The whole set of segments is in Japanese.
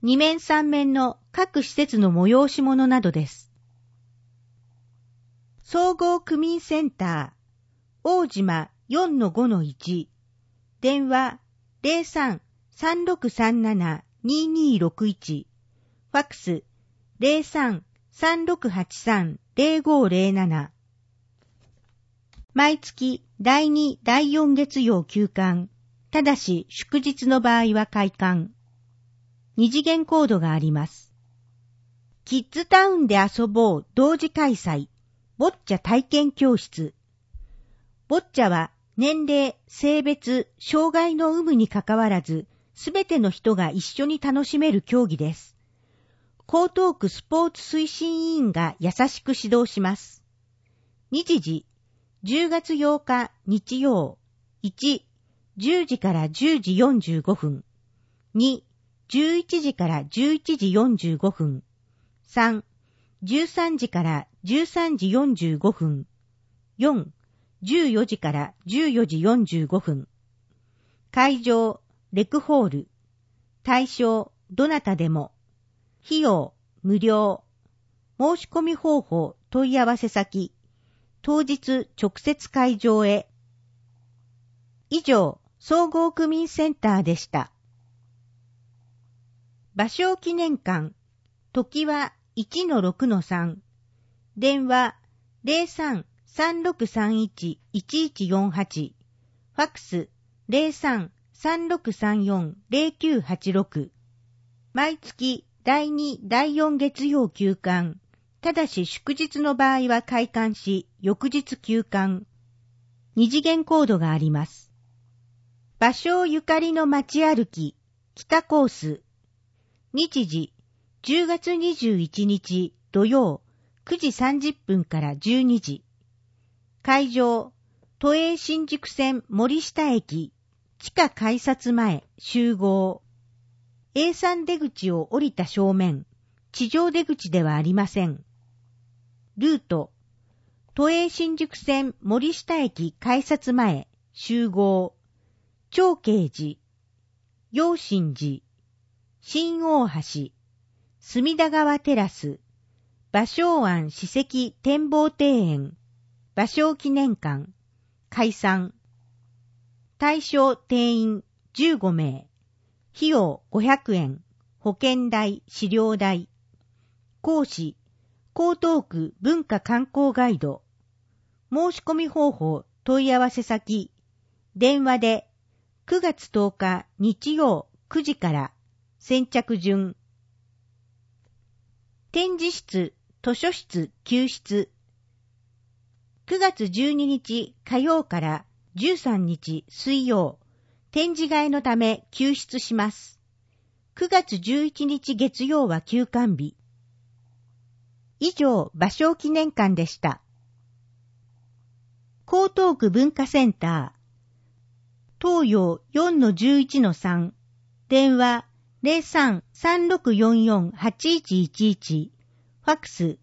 2面3面の各施設の催し物などです。総合区民センター、大島 4-5-1、電話 03-3637-2261、ファックス 03-3683-0507。毎月第2、第4月曜休館、ただし祝日の場合は開館。二次元コードがあります。キッズタウンで遊ぼう同時開催、ボッチャ体験教室。ボッチャは年齢、性別、障害の有無にかかわらず、すべての人が一緒に楽しめる競技です。江東区スポーツ推進委員が優しく指導します。日時、10月8日日曜、1、10時から10時45分、2、11時から11時45分、3、13時から13時45分、4、14時から14時45分。会場、レクホール。対象、どなたでも。費用、無料。申し込み方法、問い合わせ先。当日、直接会場へ。以上、総合区民センターでした。芭蕉記念館。時は 1-6-3。電話 03-3631-1148。ファックス 03-3634-0986。毎月第2、第4月曜休館。ただし祝日の場合は開館し、翌日休館。二次元コードがあります。芭蕉ゆかりの街歩き、北コース。日時、10月21日土曜、9時30分から12時。会場、都営新宿線森下駅、地下改札前集合。A3 出口を降りた正面、地上出口ではありません。ルート、都営新宿線森下駅改札前集合。長慶寺、陽心寺、新大橋、隅田川テラス、芭蕉庵史跡展望庭園、芭蕉記念館、解散。対象定員15名。費用500円。保険代、資料代。講師、江東区文化観光ガイド。申し込み方法、問い合わせ先。電話で9月10日日曜9時から先着順。展示室、図書室、休室。9月12日火曜から13日水曜、展示会のため休室します。9月11日月曜は休館日。以上、芭蕉記念館でした。江東区文化センター。東洋 4-11-3。電話03-3644-8111。ファックス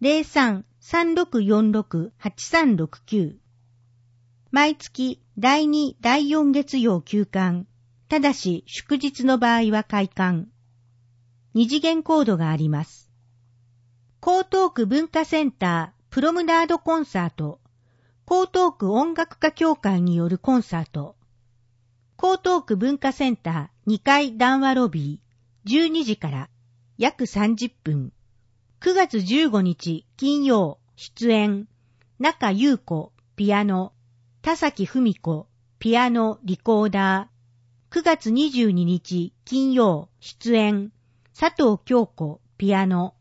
03-3646-8369。毎月第2、第4月曜休館。ただし祝日の場合は開館。二次元コードがあります。江東区文化センタープロムナードコンサート。江東区音楽家協会によるコンサート。江東区文化センター2階談話ロビー12時から約30分。9月15日金曜出演中優子ピアノ、田崎文子ピアノリコーダー。9月22日金曜出演佐藤京子ピアノ。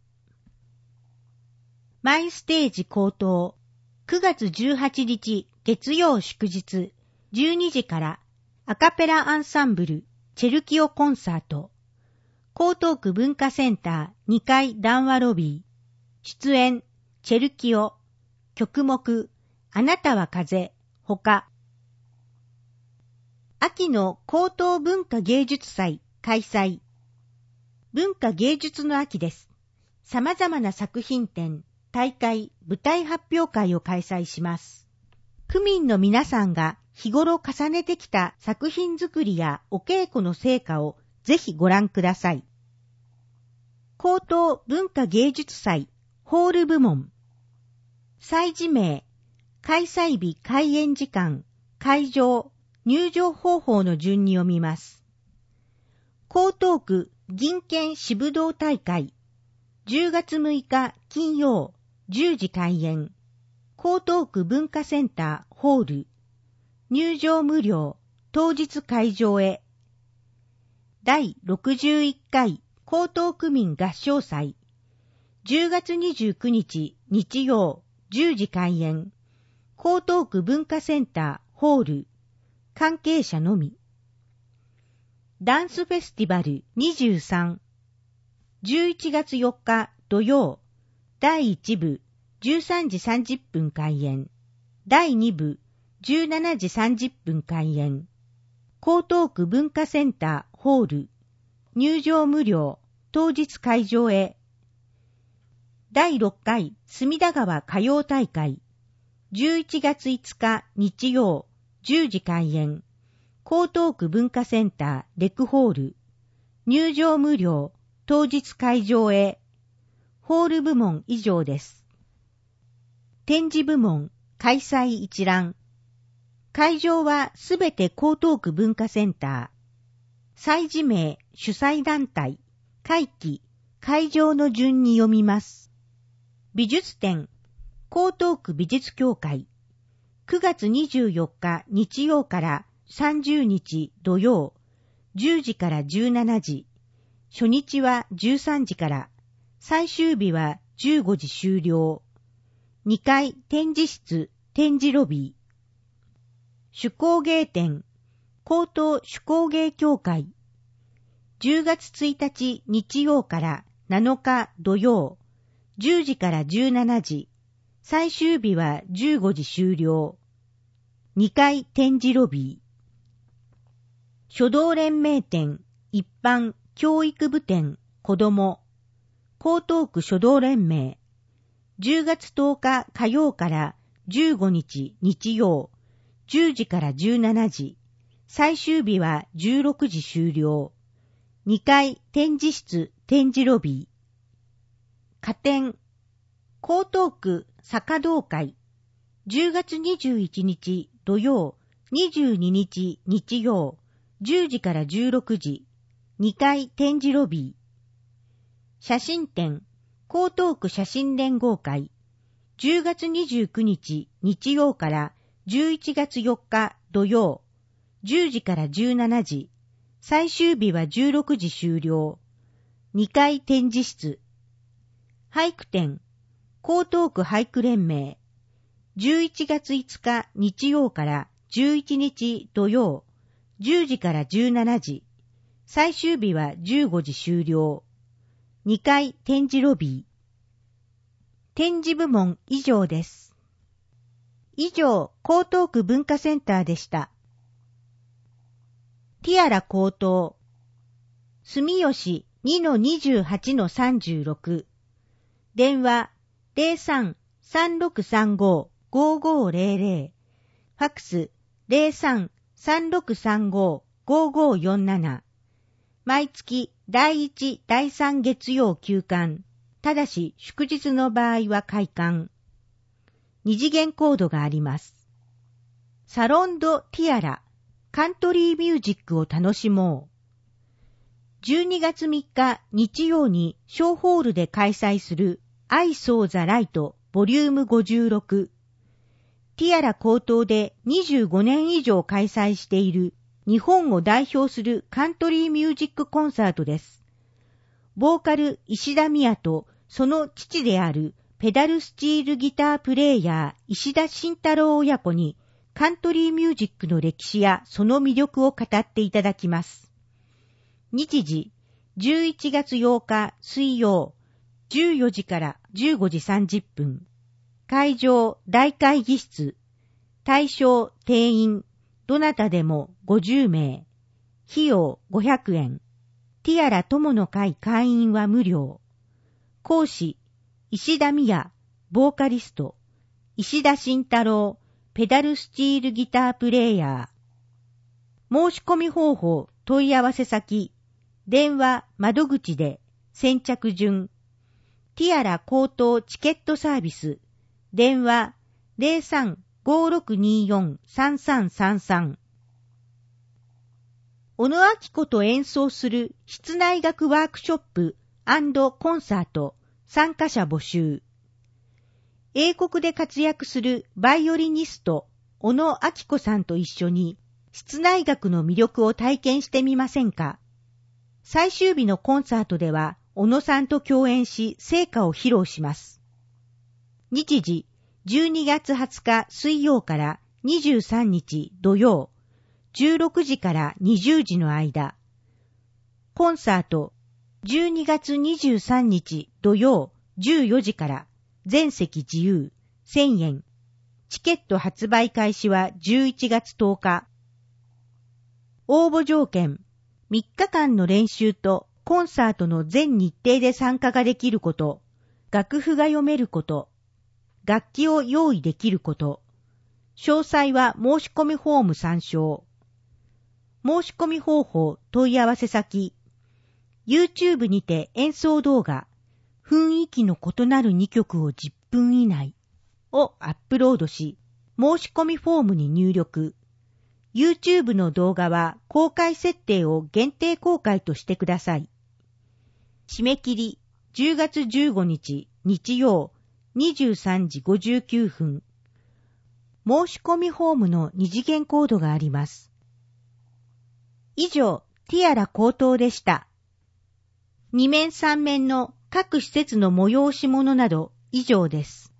マイステージ高等。9月18日月曜祝日12時からアカペラアンサンブルチェルキオコンサート。江東区文化センター2階談話ロビー。出演チェルキオ。曲目あなたは風ほか。秋の江東文化芸術祭開催。文化芸術の秋です。様々な作品展、大会、舞台発表会を開催します。区民の皆さんが日頃重ねてきた作品作りやお稽古の成果をぜひご覧ください。 高等文化芸術祭ホール部門。祭事名、開催日、開演時間、会場、入場方法の順に読みます。江東区銀券支武道大会、10月6日金曜、10時開演。江東区文化センターホール。入場無料、当日会場へ。第61回江東区民合唱祭。10月29日日曜、10時開演。江東区文化センターホール。関係者のみ。ダンスフェスティバル23。11月4日土曜。第1部13時30分開演。第2部17時30分開演。江東区文化センターホール。入場無料。当日会場へ。第6回隅田川歌謡大会。11月5日日曜。10時開演。江東区文化センターレクホール。入場無料。当日会場へ。ホール部門以上です。展示部門、開催一覧。会場はすべて江東区文化センター。祭事名、主催団体、会期、会場の順に読みます。美術展、江東区美術協会。9月24日日曜から30日土曜、10時から17時。初日は13時から、最終日は15時終了。2階展示室、展示ロビー。手工芸展、江東手工芸協会。10月1日日曜から7日土曜、10時から17時。最終日は15時終了。2階展示ロビー。書道連盟展、一般、教育部展、子ども。江東区書道連盟。10月10日火曜から15日日曜、10時から17時。最終日は16時終了。2階展示室、展示ロビー。花展。江東区坂道会。10月21日土曜、22日日曜、10時から16時。2階展示ロビー。写真展。江東区写真連合会。10月29日日曜から11月4日土曜、10時から17時。最終日は16時終了。2階展示室。俳句展。江東区俳句連盟。11月5日日曜から11日土曜、10時から17時。最終日は15時終了。2階展示ロビー。展示部門以上です。以上、江東区文化センターでした。ティアラ江東。住吉 2-28-36。電話 03-3635-5500。ファクス 03-3635-5547。毎月第1、第3月曜休館。ただし祝日の場合は開館。二次元コードがあります。サロンド・ティアラ、カントリーミュージックを楽しもう。12月3日日曜に小ホールで開催するI Saw the Lightボリューム56。ティアラ江東で25年以上開催している日本を代表するカントリーミュージックコンサートです。ボーカル石田美也とその父であるペダルスチールギタープレイヤー石田慎太郎親子にカントリーミュージックの歴史やその魅力を語っていただきます。日時11月8日水曜14時から15時30分。会場大会議室。対象定員どなたでも50名。費用500円。ティアラ友の会会員は無料。講師、石田美也、ボーカリスト、石田慎太郎、ペダルスチールギタープレイヤー。申し込み方法、問い合わせ先、電話、窓口で先着順。ティアラ高等チケットサービス。電話03-5624-3333。小野明子と演奏する室内楽ワークショップ&コンサート参加者募集。英国で活躍するバイオリニスト小野明子さんと一緒に室内楽の魅力を体験してみませんか。最終日のコンサートでは小野さんと共演し成果を披露します。日時12月20日水曜から23日土曜16時から20時の間。コンサート12月23日土曜14時から全席自由1000円。チケット発売開始は11月10日。応募条件3日間の練習とコンサートの全日程で参加ができること、楽譜が読めること、楽器を用意できること。詳細は申し込みフォーム参照。申し込み方法問い合わせ先。YouTube にて演奏動画、雰囲気の異なる2曲を10分以内をアップロードし、申し込みフォームに入力。YouTube の動画は公開設定を限定公開としてください。締め切り10月15日日曜23時59分。申し込みフォームの二次元コードがあります。以上、ティアラ高等でした。2面3面の各施設の催し物など以上です。